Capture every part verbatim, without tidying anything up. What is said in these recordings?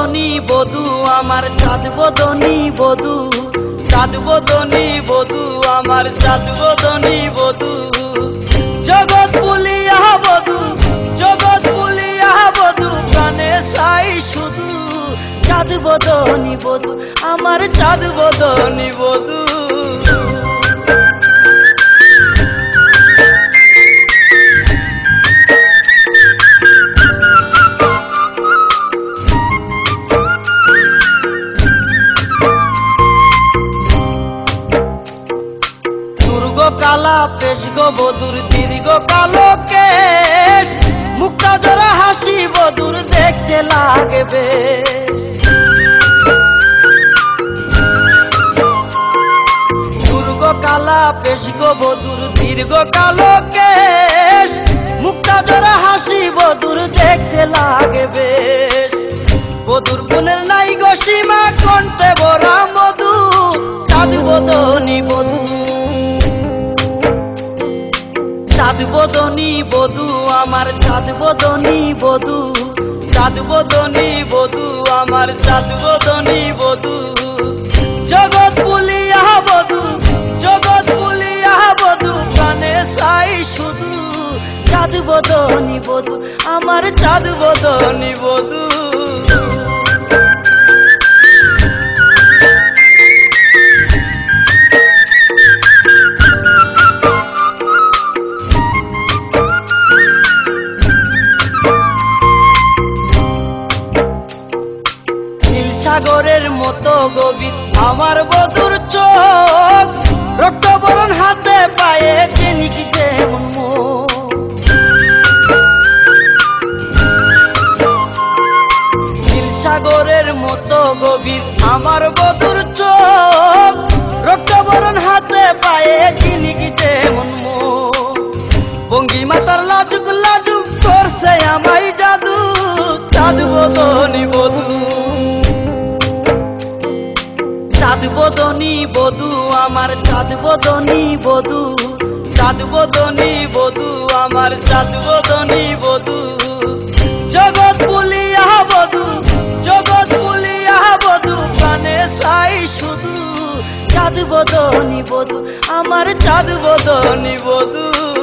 বদনী বধূ আমার চাঁদ বদনী বধূ, চাঁদ বদনী বধূ আমার চাঁদ বদনী বধূ। জগৎ বলিয়া বধূ, জগৎ বলিয়া বধূ, প্রাণে সাই শুধু চাঁদ বদনী বধূ আমার চাঁদ বদনী বধূ। কালা পেশ গো বধুর দীর্ঘ কালো কেশ, মুক্তা জোড়া হাসি বধুর দেখতে লাগবে। দুর্গ কালা পেশ গো বধুর দীর্ঘ কালো কেশ, মুক্তা জোড়া হাসি বধুর দেখতে লাগবে। বধুর গুণের নাই গো সীমা, কণ্ঠে ভরা মধু চাঁদ বদনী বধূ, চাঁদ বদনী বধূ আমার চাঁদ বদনী বধূ, চাঁদ বদনী বধূ আমার চাঁদ বদনী বধূ। জগৎ বলিয়া বধূ, জগৎ বলিয়া বধূ, প্রাণে সাই শুধু চাঁদ বদনী বধূ আমার চাঁদ বদনী বধূ। সাগরের মতো গভীর আমার বধুর চোখ, রক্তবরণ হাতে পায়ে চিনি কি যেমন নীল সাগরের মতো গভীর আমার বধুর চোখ, রক্তবরণ হাতে পায়ে চিনি কি যেমন ভঙ্গিমা তার লাজুক লাজুক করছে আমায় জাদু চাঁদ বদনী বধূ, চাঁদ বদনী বধূ আমার চাঁদ বদনী বধূ, চাঁদ বদনী বধূ আমার চাঁদ বদনী বধূ। জগৎ বলিয়া বধূ, জগৎ বলিয়া বধূ, প্রাণে সাই শুধু চাঁদ বদনী বধূ আমার চাঁদ বদনী বধূ।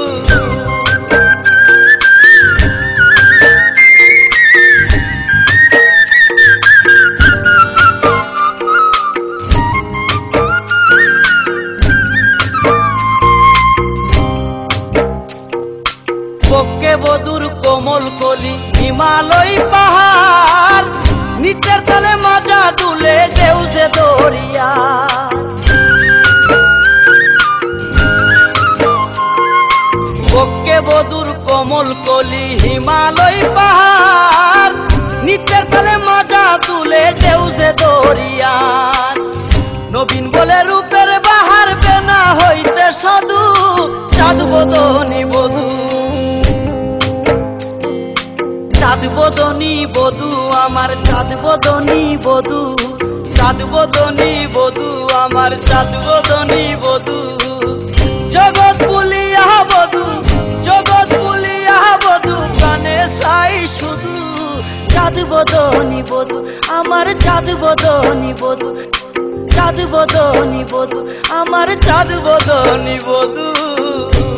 বক্ষে বধুর কোমল কলি হিমালয় পাহাড়, নিত্যের তালে মাজা তুলে দেউ যে দরিয়া। বক্ষে বধুর কোমল কলি হিমালয় পাহাড়, নিত্যের তালে মাজা তুলে দেউ যে দরিয়া। নবীন বলে রূপের বাহার বেনা হইতে সাধু চাঁদ বদনী বধূ, চাঁদ বদনী বধূ আমার চাঁদ বদনী বধূ, চাঁদ বদনী বধূ আমার চাঁদ বদনী বধূ। জগৎ বলিয়া বধূ, জগৎ বলিয়া বধূ, প্রাণে সাই শুধু চাঁদ বদনী বধূ আমার চাঁদ বদনী বধূ, চাঁদ বদনী বধূ আমার চাঁদ বদনী বধূ।